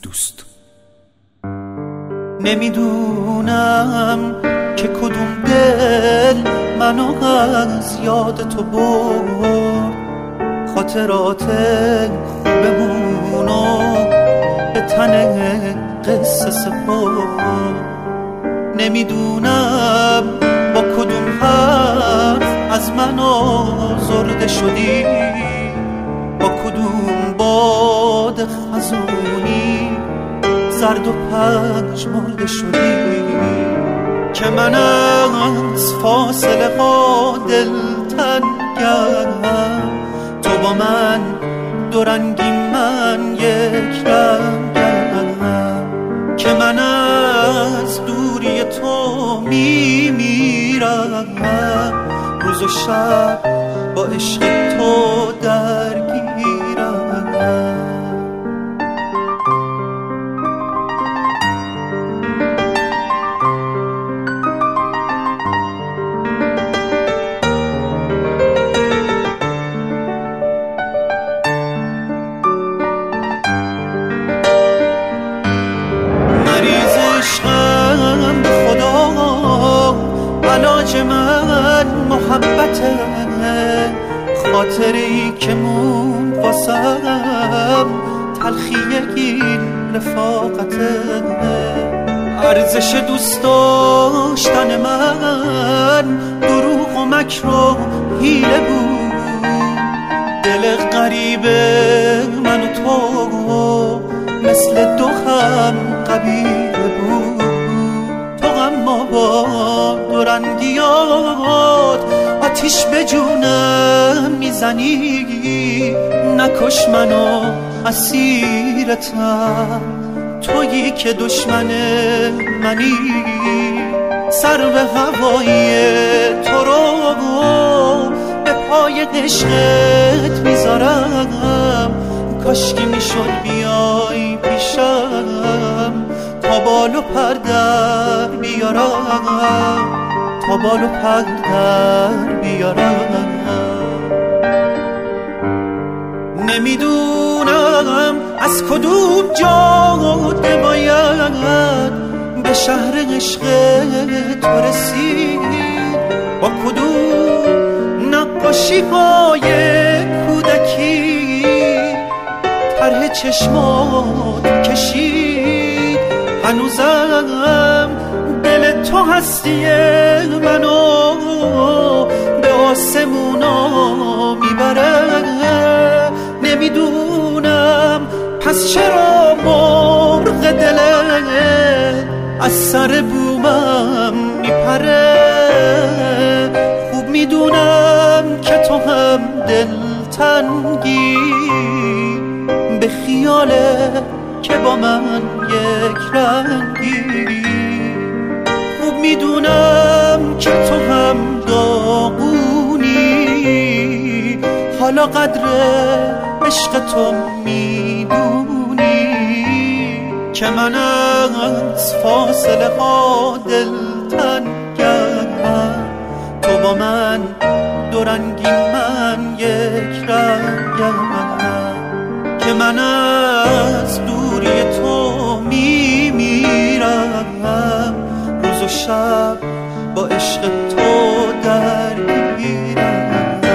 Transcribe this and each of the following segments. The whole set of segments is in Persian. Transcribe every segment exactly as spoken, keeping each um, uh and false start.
دوست. نمیدونم که کدوم دل منو از یاد تو برد، خاطرات خوبمونو به تن قصه سپرد. نمیدونم با کدوم حرف از من آزرده شدی، با کدوم باد خزونی زرد و پنج مرده شدی، که من از فاصله ها دلتنگم، تو با من دو رنگی من یک رنگم، که من از دوری تو میمیرم، روز و شب با عشق تو درگیرم. علاج من محبته، خاطری که مون واسم تلخی این رفاقته. ارزش دوست داشتن من دروغ و مکر و حیله بود، دل غریب من و تو مثل دو هم قبیله بود. تو اما با دورندیات آتیش به جونم میزنی، نکش منو اسیرتم، تویی که دشمن منی. سر به هوای تو رو به پای عشقت میذارم، کاشکی میشد بیای پیشم تا بال و پر در بیارم، تا بال و پر در بیارم. نمیدونم از کدوم جاده باید به شهر عشق تو رسید، با کدوم نقاشی های کودکی طرح چشمات کشید. هنوزم دل تو هستی منو به آسمونا میبره. نمیدونم پس چرا مرغ دلت از سر بومم میپره. خوب میدونم که تو هم دلتنگی به خیاله که با من یک رنگی. خوب میدونم که تو هم داغونی، حالا قدر عشق تو میدونی، که من از فاصله ها دلتنگم، تو با من دو رنگی من یک رنگم، که من از دوری تو میمیرم، روز و شب با عشق تو درگیرم.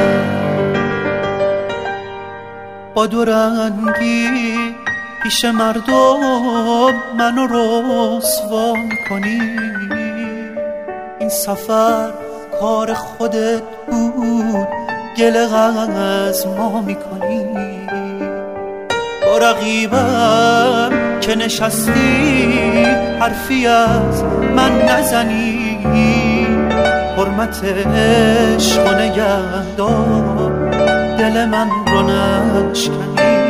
با دو رنگی پیش مردم منو رسوا کنی، این سفر کار خودت بود، گله از ما میکنی. با رقیبم که نشستی حرفی از من نزنی، حرمت عشق و نگهدار دل من رو نشکنی.